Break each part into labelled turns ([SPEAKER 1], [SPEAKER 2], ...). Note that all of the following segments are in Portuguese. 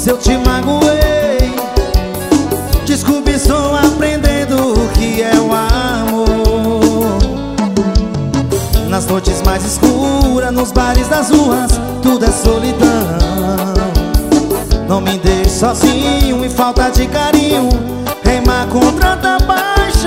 [SPEAKER 1] Se eu te magoei, desculpe, estou aprendendo o que é o amor. Nas noites mais escuras, nos bares das ruas, tudo é solidão. Não me deixe sozinho em falta de carinho, remar contra a paixão.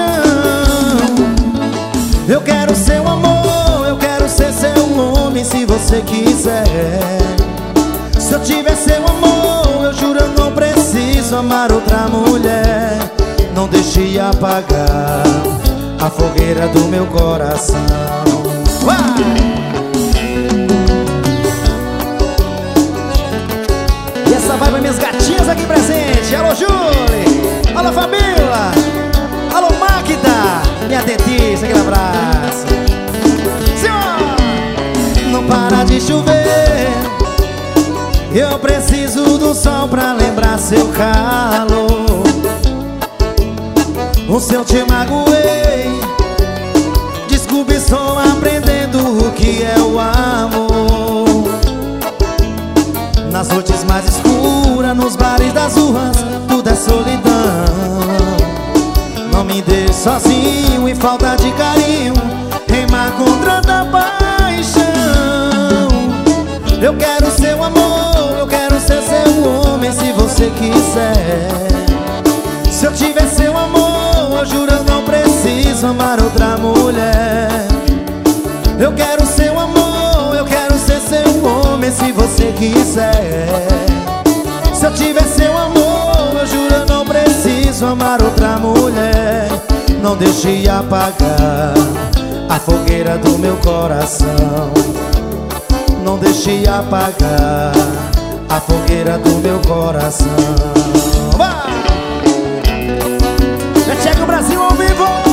[SPEAKER 1] Eu quero seu amor, eu quero ser seu homem se você quiser. Se eu tiver seu amor, eu juro eu não preciso amar outra mulher. Não deixe apagar a fogueira do meu coração. E essa vai para minhas gatinhas aqui presentes. Alô, Julie. Alô, Fabíola. Alô, Magda, minha dentista, aquele abraço. Senhor! Não para de chover, eu preciso do sol pra lembrar seu calor. Se eu te magoei, desculpe, estou aprendendo o que é o amor. Nas noites mais escuras, nos bares das ruas, tudo é solidão. Não me deixe sozinho em falta de carinho, remar contra a paixão. Eu quero seu amor, eu quero ser seu homem se você quiser. Se eu tiver seu amor, eu juro eu não preciso amar outra mulher. Eu quero seu amor, eu quero ser seu homem se você quiser. Se eu tiver seu amor, eu juro eu não preciso amar outra mulher. Não deixe apagar a fogueira do meu coração. Não deixe apagar a fogueira do meu coração. Vai! Checa o Brasil ao vivo!